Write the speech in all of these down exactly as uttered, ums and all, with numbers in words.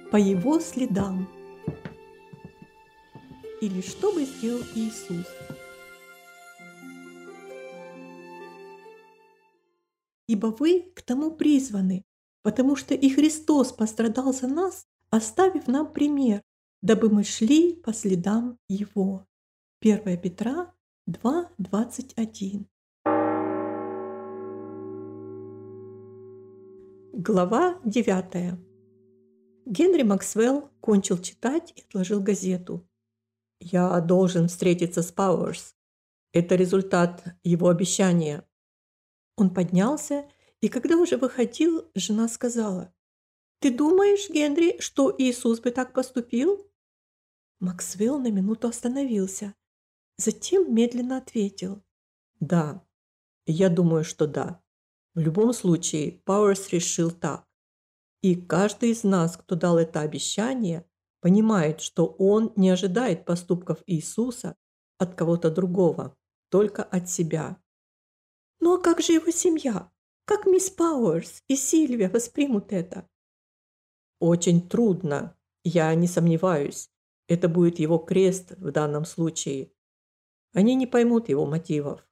По его следам. Или что бы сделал Иисус? Ибо вы к тому призваны, потому что и Христос пострадал за нас, оставив нам пример, дабы мы шли по следам Его. первое Петра два, двадцать один. Глава девятая. Генри Максвелл кончил читать и отложил газету. «Я должен встретиться с Пауэрс. Это результат его обещания». Он поднялся, и когда уже выходил, жена сказала: «Ты думаешь, Генри, что Иисус бы так поступил?» Максвелл на минуту остановился, затем медленно ответил: «Да, я думаю, что да. В любом случае, Пауэрс решил так. И каждый из нас, кто дал это обещание, понимает, что он не ожидает поступков Иисуса от кого-то другого, только от себя». «Ну а как же его семья? Как мисс Пауэрс и Сильвия воспримут это?» «Очень трудно, я не сомневаюсь. Это будет его крест в данном случае. Они не поймут его мотивов».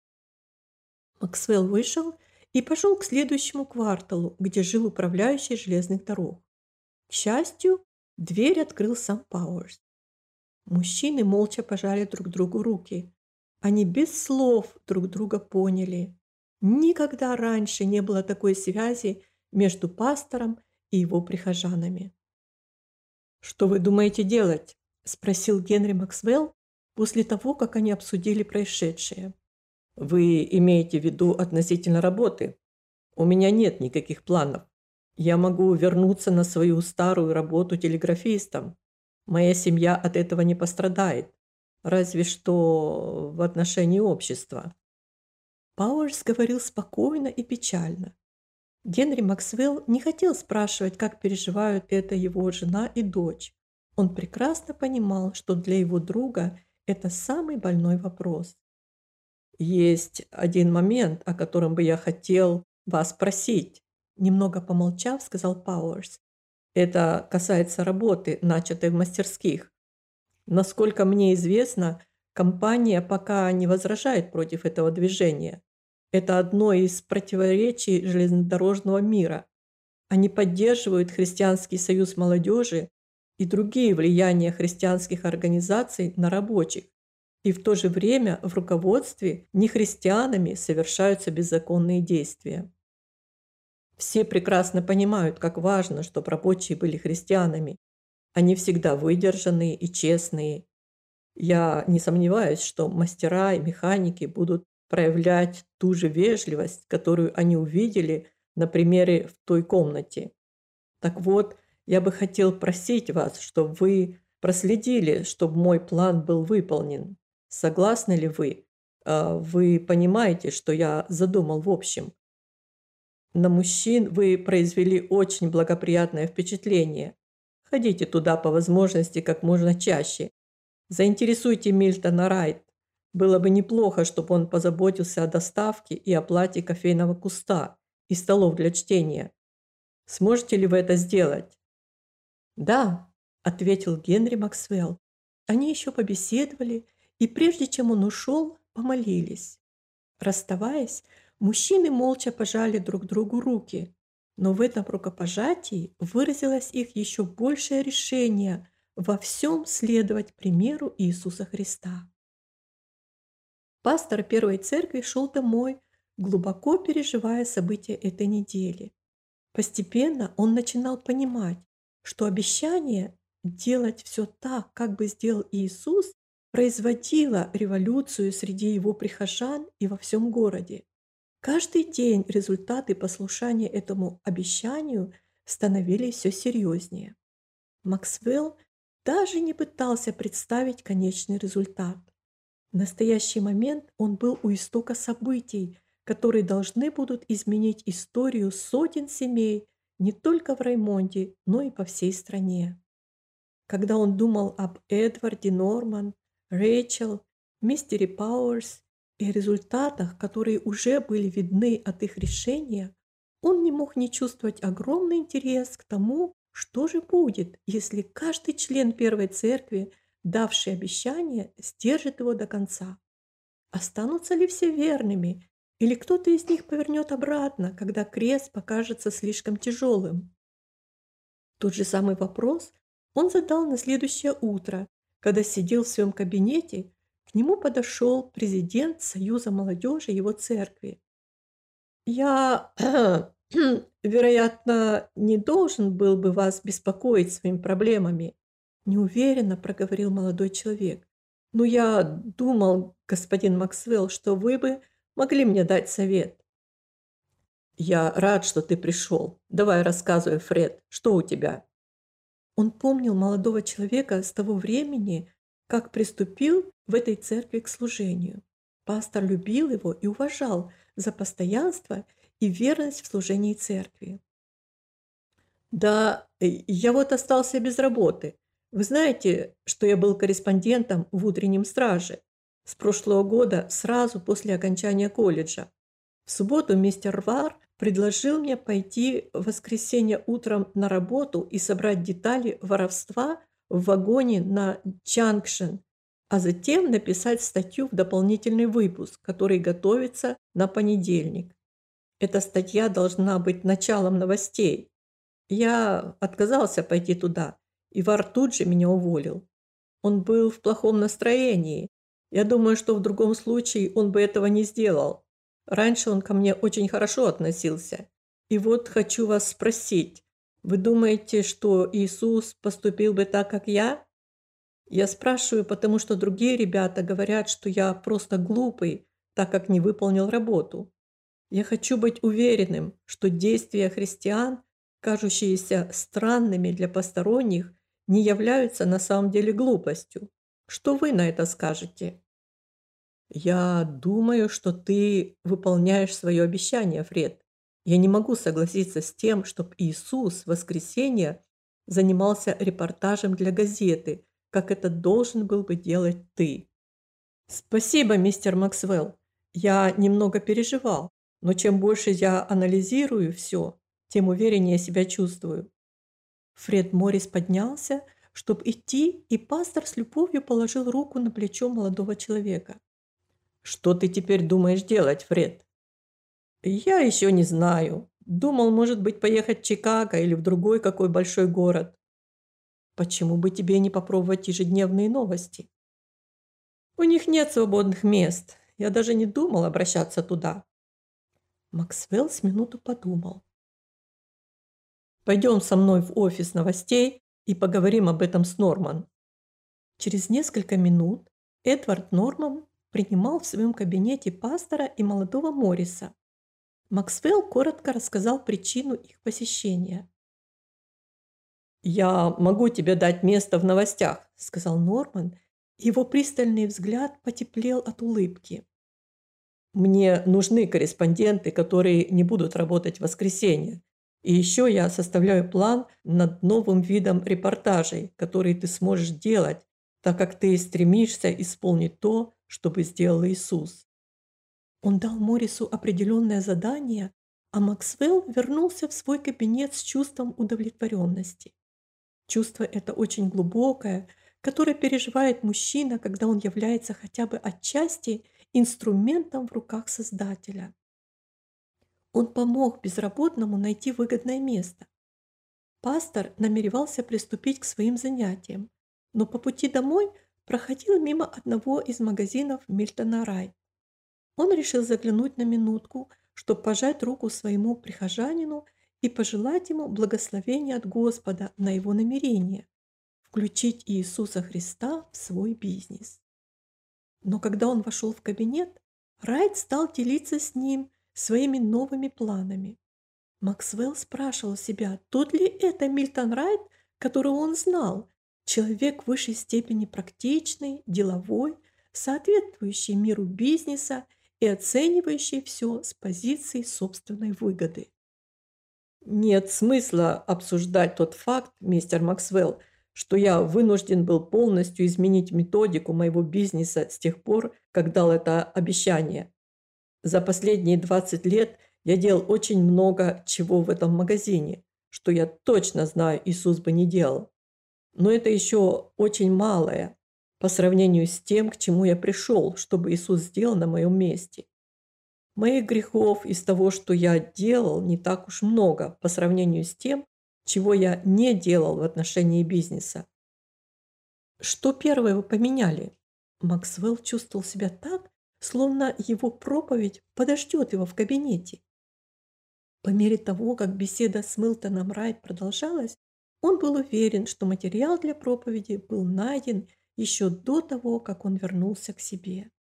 Максвелл вышел и пошел к следующему кварталу, где жил управляющий железных дорог. К счастью, дверь открыл сам Пауэрс. Мужчины молча пожали друг другу руки. Они без слов друг друга поняли. Никогда раньше не было такой связи между пастором и его прихожанами. «Что вы думаете делать?» – спросил Генри Максвелл после того, как они обсудили происшедшее. «Вы имеете в виду относительно работы? У меня нет никаких планов. Я могу вернуться на свою старую работу телеграфистом. Моя семья от этого не пострадает, разве что в отношении общества». Пауэрс говорил спокойно и печально. Генри Максвелл не хотел спрашивать, как переживают это его жена и дочь. Он прекрасно понимал, что для его друга это самый больной вопрос. «Есть один момент, о котором бы я хотел вас спросить», немного помолчав, сказал Пауэрс. «Это касается работы, начатой в мастерских. Насколько мне известно, компания пока не возражает против этого движения. Это одно из противоречий железнодорожного мира. Они поддерживают Христианский союз молодежи и другие влияния христианских организаций на рабочих. И в то же время в руководстве нехристианами совершаются беззаконные действия. Все прекрасно понимают, как важно, чтобы рабочие были христианами. Они всегда выдержанные и честные. Я не сомневаюсь, что мастера и механики будут проявлять ту же вежливость, которую они увидели на примере в той комнате. Так вот, я бы хотел просить вас, чтобы вы проследили, чтобы мой план был выполнен. Согласны ли вы? Вы понимаете, что я задумал в общем? На мужчин вы произвели очень благоприятное впечатление. Ходите туда по возможности как можно чаще. Заинтересуйте Мильтона Райт. Было бы неплохо, чтобы он позаботился о доставке и оплате кофейного куста и столов для чтения. Сможете ли вы это сделать?» «Да», – ответил Генри Максвелл. Они еще побеседовали, и прежде чем он ушел, помолились. Расставаясь, мужчины молча пожали друг другу руки, но в этом рукопожатии выразилось их еще большее решение во всем следовать примеру Иисуса Христа. Пастор Первой Церкви шел домой, глубоко переживая события этой недели. Постепенно он начинал понимать, что обещание делать все так, как бы сделал Иисус, производило революцию среди его прихожан и во всем городе. Каждый день результаты послушания этому обещанию становились все серьезнее. Максвелл даже не пытался представить конечный результат. В настоящий момент он был у истока событий, которые должны будут изменить историю сотен семей не только в Раймонде, но и по всей стране. Когда он думал об Эдварде Норман, Рэйчел, мистере Пауэрс и результатах, которые уже были видны от их решения, он не мог не чувствовать огромный интерес к тому, Что же будет, если каждый член Первой Церкви, давший обещание, сдержит его до конца? Останутся ли все верными, или кто-то из них повернет обратно, когда крест покажется слишком тяжелым? Тот же самый вопрос он задал на следующее утро, когда сидел в своем кабинете, к нему подошел президент Союза молодежи его церкви. «Я, вероятно, не должен был бы вас беспокоить своими проблемами», неуверенно проговорил молодой человек. «Но я думал, господин Максвелл, что вы бы могли мне дать совет». «Я рад, что ты пришел. Давай рассказывай, Фред, что у тебя?» Он помнил молодого человека с того времени, как приступил в этой церкви к служению. Пастор любил его и уважал за постоянство и верность в служении церкви. «Да, э, я вот остался без работы. Вы знаете, что я был корреспондентом в утреннем страже с прошлого года, сразу после окончания колледжа. В субботу мистер Вар предложил мне пойти в воскресенье утром на работу и собрать детали воровства в вагоне на Джанкшен, а затем написать статью в дополнительный выпуск, который готовится на понедельник. Эта статья должна быть началом новостей. Я отказался пойти туда, и Вар тут же меня уволил. Он был в плохом настроении. Я думаю, что в другом случае он бы этого не сделал. Раньше он ко мне очень хорошо относился. И вот хочу вас спросить, вы думаете, что Иисус поступил бы так, как я? Я спрашиваю, потому что другие ребята говорят, что я просто глупый, так как не выполнил работу. Я хочу быть уверенным, что действия христиан, кажущиеся странными для посторонних, не являются на самом деле глупостью. Что вы на это скажете? Я думаю, что ты выполняешь свое обещание, Фред. Я не могу согласиться с тем, чтобы Иисус в воскресенье занимался репортажем для газеты, как это должен был бы делать ты. Спасибо, мистер Максвелл. Я немного переживал, но чем больше я анализирую все, тем увереннее себя чувствую. Фред Моррис поднялся, чтобы идти, и пастор с любовью положил руку на плечо молодого человека. «Что ты теперь думаешь делать, Фред?» «Я еще не знаю. Думал, может быть, поехать в Чикаго или в другой какой большой город. Почему бы тебе не попробовать ежедневные новости? У них нет свободных мест. Я даже не думал обращаться туда». Максвелл с минуту подумал. «Пойдем со мной в офис новостей и поговорим об этом с Норман». Через несколько минут Эдвард Норман принимал в своем кабинете пастора и молодого Морриса. Максвелл коротко рассказал причину их посещения. «Я могу тебе дать место в новостях», – сказал Норман. Его пристальный взгляд потеплел от улыбки. «Мне нужны корреспонденты, которые не будут работать в воскресенье. И еще я составляю план над новым видом репортажей, которые ты сможешь делать, так как ты стремишься исполнить то, что бы сделал Иисус». Он дал Моррису определенное задание, а Максвелл вернулся в свой кабинет с чувством удовлетворенности. Чувство это очень глубокое, которое переживает мужчина, когда он является хотя бы отчасти инструментом в руках Создателя. Он помог безработному найти выгодное место. Пастор намеревался приступить к своим занятиям, но по пути домой проходил мимо одного из магазинов Мильтона Райт. Он решил заглянуть на минутку, чтобы пожать руку своему прихожанину и пожелать ему благословения от Господа на его намерение включить Иисуса Христа в свой бизнес. Но когда он вошел в кабинет, Райт стал делиться с ним своими новыми планами. Максвелл спрашивал себя, тот ли это Мильтон Райт, которого он знал, человек в высшей степени практичный, деловой, соответствующий миру бизнеса и оценивающий все с позиции собственной выгоды. «Нет смысла обсуждать тот факт, мистер Максвелл, что я вынужден был полностью изменить методику моего бизнеса с тех пор, как дал это обещание. За последние двадцать лет я делал очень много чего в этом магазине, что я точно знаю, Иисус бы не делал. Но это еще очень малое по сравнению с тем, к чему я пришел, чтобы Иисус сделал на моем месте. Моих грехов из того, что я делал, не так уж много по сравнению с тем, чего я не делал в отношении бизнеса. Что первое вы поменяли? Максвелл чувствовал себя так, словно его проповедь подождет его в кабинете. По мере того, как беседа с Милтоном Райт продолжалась, он был уверен, что материал для проповеди был найден еще до того, как он вернулся к себе.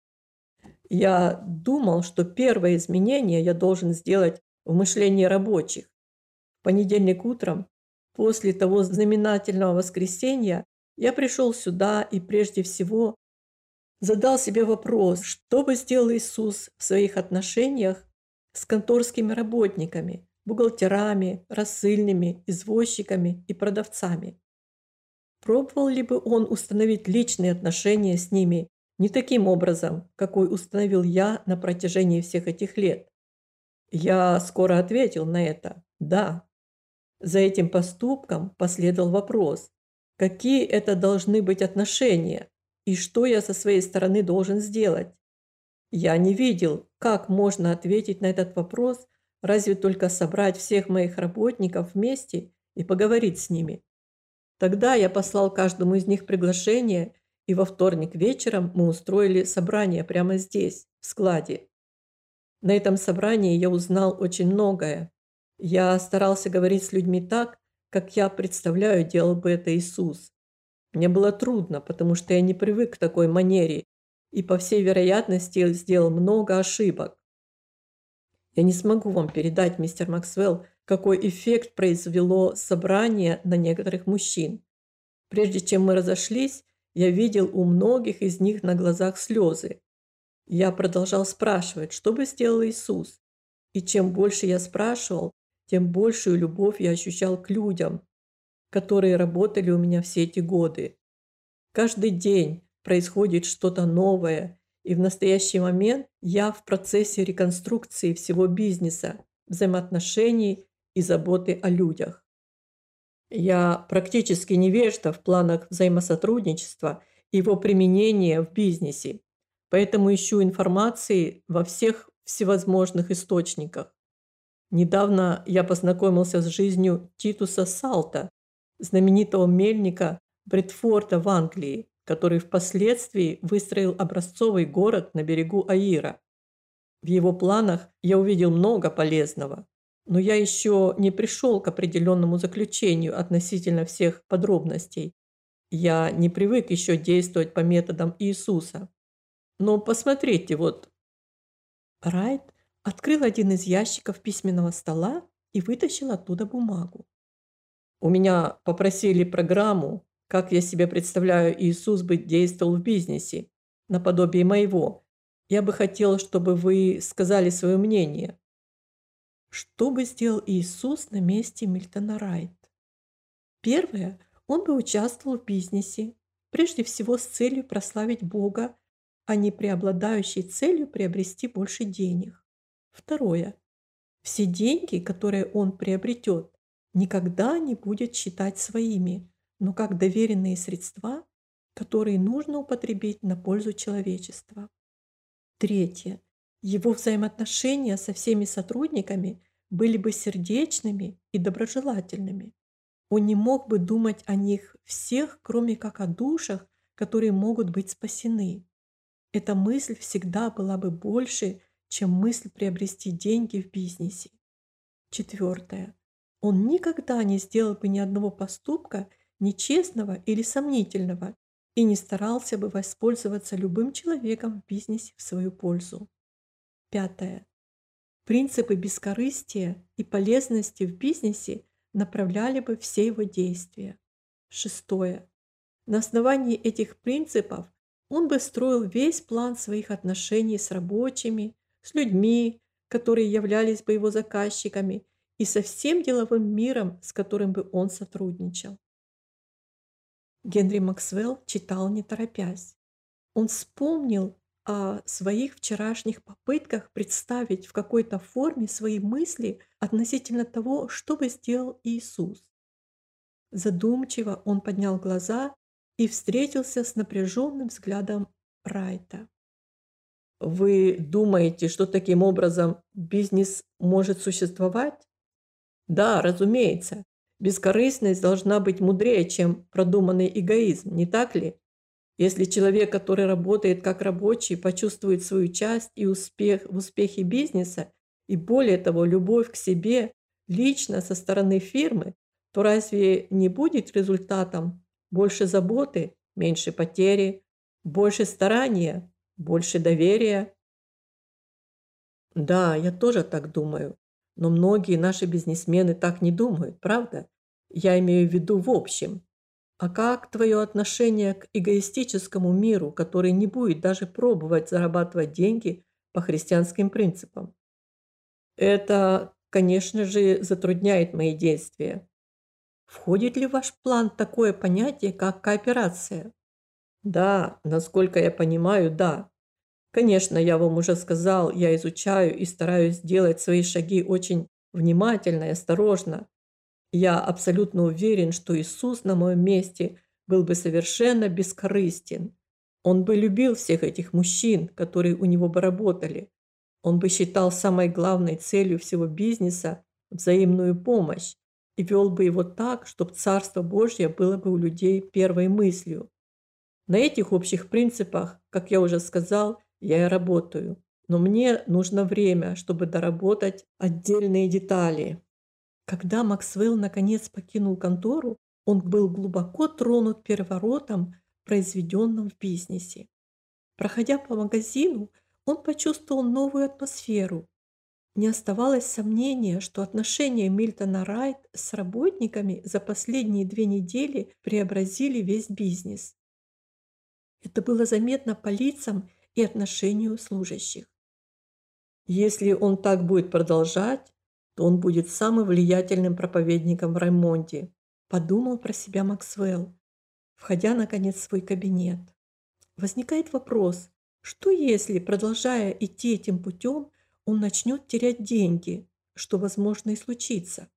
Я думал, что первое изменение я должен сделать в мышлении рабочих. В понедельник утром, после того знаменательного воскресенья, я пришел сюда и прежде всего задал себе вопрос, что бы сделал Иисус в своих отношениях с конторскими работниками, бухгалтерами, рассыльными, извозчиками и продавцами. Пробовал ли бы он установить личные отношения с ними не таким образом, какой установил я на протяжении всех этих лет? Я скоро ответил на это «да». За этим поступком последовал вопрос, какие это должны быть отношения и что я со своей стороны должен сделать. Я не видел, как можно ответить на этот вопрос, разве только собрать всех моих работников вместе и поговорить с ними. Тогда я послал каждому из них приглашение, и во вторник вечером мы устроили собрание прямо здесь, в складе. На этом собрании я узнал очень многое. Я старался говорить с людьми так, как я представляю, делал бы это Иисус. Мне было трудно, потому что я не привык к такой манере и, по всей вероятности, сделал много ошибок. Я не смогу вам передать, мистер Максвелл, какой эффект произвело собрание на некоторых мужчин. Прежде чем мы разошлись, я видел у многих из них на глазах слезы. Я продолжал спрашивать, что бы сделал Иисус. И чем больше я спрашивал, тем большую любовь я ощущал к людям, которые работали у меня все эти годы. Каждый день происходит что-то новое, и в настоящий момент я в процессе реконструкции всего бизнеса, взаимоотношений и заботы о людях. Я практически невежда в планах взаимосотрудничества и его применения в бизнесе, поэтому ищу информации во всех всевозможных источниках. Недавно я познакомился с жизнью Титуса Салта, знаменитого мельника Бредфорда в Англии, который впоследствии выстроил образцовый город на берегу Аира. В его планах я увидел много полезного, но я еще не пришел к определенному заключению относительно всех подробностей. Я не привык еще действовать по методам Иисуса. Но посмотрите, вот. Райт открыл один из ящиков письменного стола и вытащил оттуда бумагу. У меня попросили программу, как я себе представляю, Иисус бы действовал в бизнесе, наподобие моего. Я бы хотел, чтобы вы сказали свое мнение. Что бы сделал Иисус на месте Мильтона Райт? Первое, он бы участвовал в бизнесе, прежде всего с целью прославить Бога, а не преобладающей целью приобрести больше денег. Второе, все деньги, которые он приобретет, никогда не будет считать своими, но как доверенные средства, которые нужно употребить на пользу человечества. Третье. Его взаимоотношения со всеми сотрудниками были бы сердечными и доброжелательными. Он не мог бы думать о них всех, кроме как о душах, которые могут быть спасены. Эта мысль всегда была бы больше, чем мысль приобрести деньги в бизнесе. Четвертое. Он никогда не сделал бы ни одного поступка нечестного или сомнительного и не старался бы воспользоваться любым человеком в бизнесе в свою пользу. Пятое. Принципы бескорыстия и полезности в бизнесе направляли бы все его действия. Шестое. На основании этих принципов он бы строил весь план своих отношений с рабочими, с людьми, которые являлись бы его заказчиками, и со всем деловым миром, с которым бы он сотрудничал. Генри Максвелл читал не торопясь. Он вспомнил о своих вчерашних попытках представить в какой-то форме свои мысли относительно того, что бы сделал Иисус. Задумчиво он поднял глаза и встретился с напряженным взглядом Райта. Вы думаете, что таким образом бизнес может существовать? Да, разумеется. Бескорыстность должна быть мудрее, чем продуманный эгоизм, не так ли? Если человек, который работает как рабочий, почувствует свою часть и успех в успехе бизнеса, и более того, любовь к себе лично со стороны фирмы, то разве не будет результатом больше заботы, меньше потери, больше старания, больше доверия? Да, я тоже так думаю. Но многие наши бизнесмены так не думают, правда? Я имею в виду в общем. А как твое отношение к эгоистическому миру, который не будет даже пробовать зарабатывать деньги по христианским принципам? Это, конечно же, затрудняет мои действия. Входит ли в ваш план такое понятие, как кооперация? Да, насколько я понимаю, да. Конечно, я вам уже сказал, я изучаю и стараюсь делать свои шаги очень внимательно и осторожно. Я абсолютно уверен, что Иисус на моем месте был бы совершенно бескорыстен. Он бы любил всех этих мужчин, которые у него бы работали. Он бы считал самой главной целью всего бизнеса взаимную помощь и вел бы его так, чтобы Царство Божье было бы у людей первой мыслью. На этих общих принципах, как я уже сказал, я и работаю. Но мне нужно время, чтобы доработать отдельные детали. Когда Максвелл наконец покинул контору, он был глубоко тронут переворотом, произведенным в бизнесе. Проходя по магазину, он почувствовал новую атмосферу. Не оставалось сомнения, что отношения Мильтона Райт с работниками за последние две недели преобразили весь бизнес. Это было заметно по лицам и отношению служащих. Если он так будет продолжать, то он будет самым влиятельным проповедником в Раймонде, подумал про себя Максвелл, входя наконец в свой кабинет. Возникает вопрос, что если, продолжая идти этим путем, он начнет терять деньги, что возможно и случится?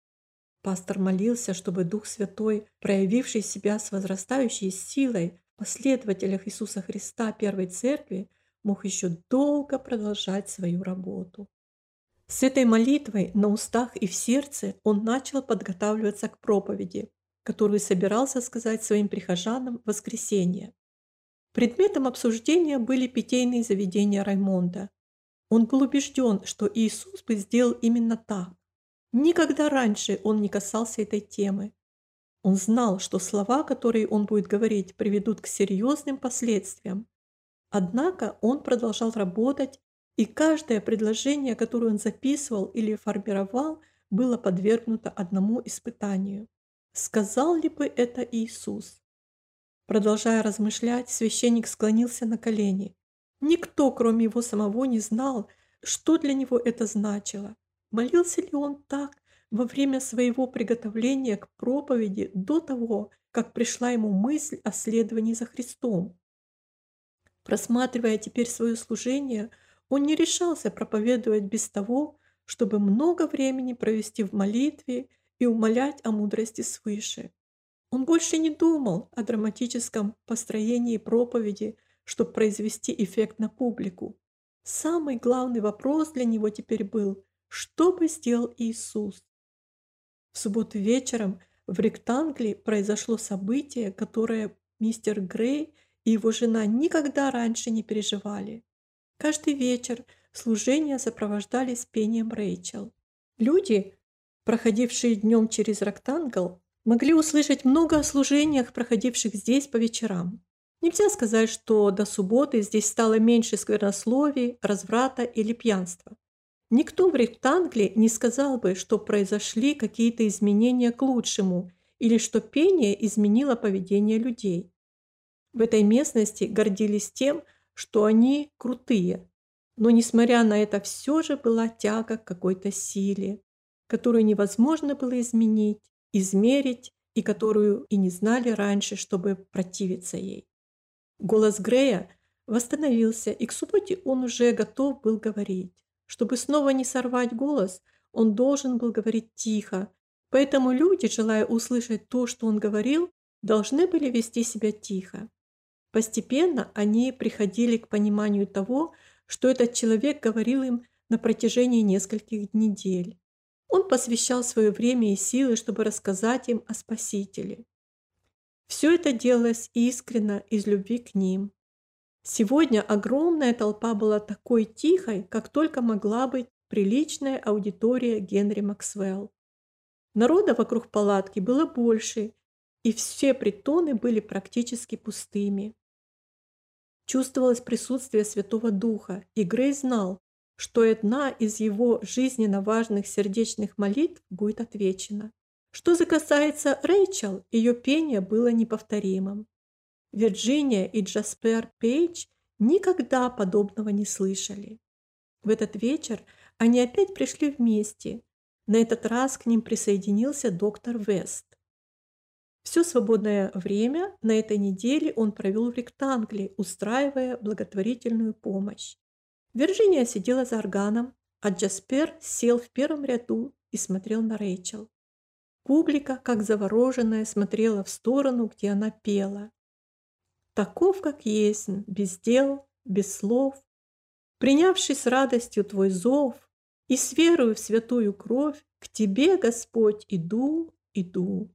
Пастор молился, чтобы Дух Святой, проявивший себя с возрастающей силой в последователях Иисуса Христа Первой Церкви, мог еще долго продолжать свою работу. С этой молитвой на устах и в сердце он начал подготавливаться к проповеди, которую собирался сказать своим прихожанам в воскресенье. Предметом обсуждения были питейные заведения Раймонда. Он был убежден, что Иисус бы сделал именно так. Никогда раньше он не касался этой темы. Он знал, что слова, которые он будет говорить, приведут к серьезным последствиям. Однако он продолжал работать, и каждое предложение, которое он записывал или формировал, было подвергнуто одному испытанию. Сказал ли бы это Иисус? Продолжая размышлять, священник склонился на колени. Никто, кроме его самого, не знал, что для него это значило. Молился ли он так во время своего приготовления к проповеди до того, как пришла ему мысль о следовании за Христом? Просматривая теперь свое служение, он не решался проповедовать без того, чтобы много времени провести в молитве и умолять о мудрости свыше. Он больше не думал о драматическом построении проповеди, чтобы произвести эффект на публику. Самый главный вопрос для него теперь был, что бы сделал Иисус. В субботу вечером в Ректангле произошло событие, которое мистер Грей и его жена никогда раньше не переживали. Каждый вечер служения сопровождались пением Рэйчел. Люди, проходившие днем через Ректангл, могли услышать много о служениях, проходивших здесь по вечерам. Нельзя сказать, что до субботы здесь стало меньше сквернословий, разврата или пьянства. Никто в Ректангле не сказал бы, что произошли какие-то изменения к лучшему или что пение изменило поведение людей. В этой местности гордились тем, что они крутые, но, несмотря на это, все же была тяга к какой-то силе, которую невозможно было изменить, измерить и которую и не знали раньше, чтобы противиться ей. Голос Грея восстановился, и к субботе он уже готов был говорить. Чтобы снова не сорвать голос, он должен был говорить тихо, поэтому люди, желая услышать то, что он говорил, должны были вести себя тихо. Постепенно они приходили к пониманию того, что этот человек говорил им на протяжении нескольких недель. Он посвящал свое время и силы, чтобы рассказать им о Спасителе. Все это делалось искренно из любви к ним. Сегодня огромная толпа была такой тихой, как только могла быть приличная аудитория Генри Максвелл. Народа вокруг палатки было больше, и все притоны были практически пустыми. Чувствовалось присутствие Святого Духа, и Грей знал, что одна из его жизненно важных сердечных молитв будет отвечена. Что же касается Рэйчел, ее пение было неповторимым. Вирджиния и Джаспер Пейдж никогда подобного не слышали. В этот вечер они опять пришли вместе. На этот раз к ним присоединился доктор Вест. Все свободное время на этой неделе он провел в Ректангле, устраивая благотворительную помощь. Вирджиния сидела за органом, а Джаспер сел в первом ряду и смотрел на Рэйчел. Публика, как завороженная, смотрела в сторону, где она пела. «Таков, как есть, без дел, без слов, принявший с радостью твой зов, и с верою в святую кровь, к тебе, Господь, иду, иду».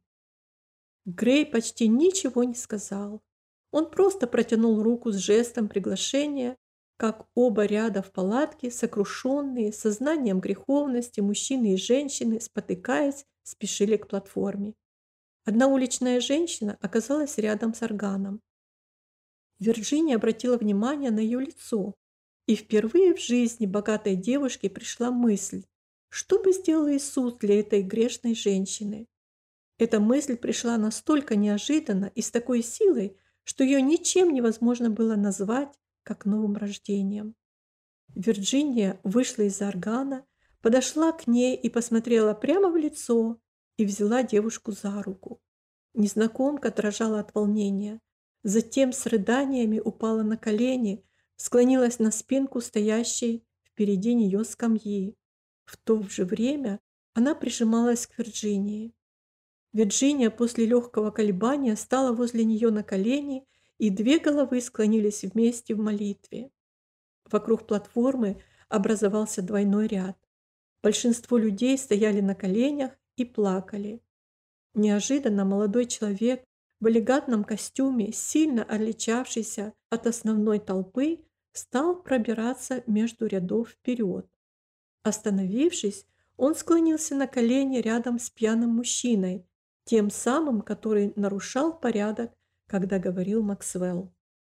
Грей почти ничего не сказал. Он просто протянул руку с жестом приглашения, как оба ряда в палатке, сокрушенные, сознанием греховности, мужчины и женщины, спотыкаясь, спешили к платформе. Одна уличная женщина оказалась рядом с органом. Вирджиния обратила внимание на ее лицо, и впервые в жизни богатой девушке пришла мысль, что бы сделал Иисус для этой грешной женщины. Эта мысль пришла настолько неожиданно и с такой силой, что ее ничем невозможно было назвать, как новым рождением. Вирджиния вышла из-за органа, подошла к ней и посмотрела прямо в лицо и взяла девушку за руку. Незнакомка дрожала от волнения, затем с рыданиями упала на колени, склонилась на спинку стоящей впереди нее скамьи. В то же время она прижималась к Вирджинии. Вирджиния после легкого колебания стала возле нее на колени, и две головы склонились вместе в молитве. Вокруг платформы образовался двойной ряд. Большинство людей стояли на коленях и плакали. Неожиданно молодой человек в элегантном костюме, сильно отличавшийся от основной толпы, стал пробираться между рядов вперед. Остановившись, он склонился на колени рядом с пьяным мужчиной, тем самым, который нарушал порядок, когда говорил Максвелл.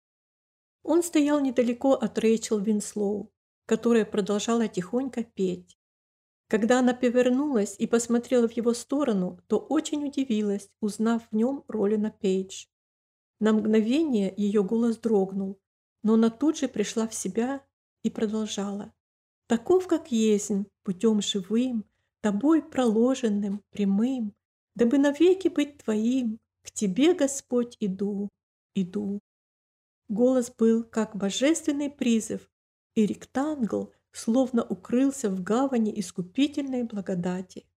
Он стоял недалеко от Рэйчел Винслоу, которая продолжала тихонько петь. Когда она повернулась и посмотрела в его сторону, то очень удивилась, узнав в нем Ролина Пейдж. На мгновение ее голос дрогнул, но она тут же пришла в себя и продолжала. «Таков, как есмь, путем живым, тобой проложенным, прямым, дабы навеки быть твоим, к тебе, Господь, иду, иду». Голос был как божественный призыв, и Ректангл словно укрылся в гавани искупительной благодати.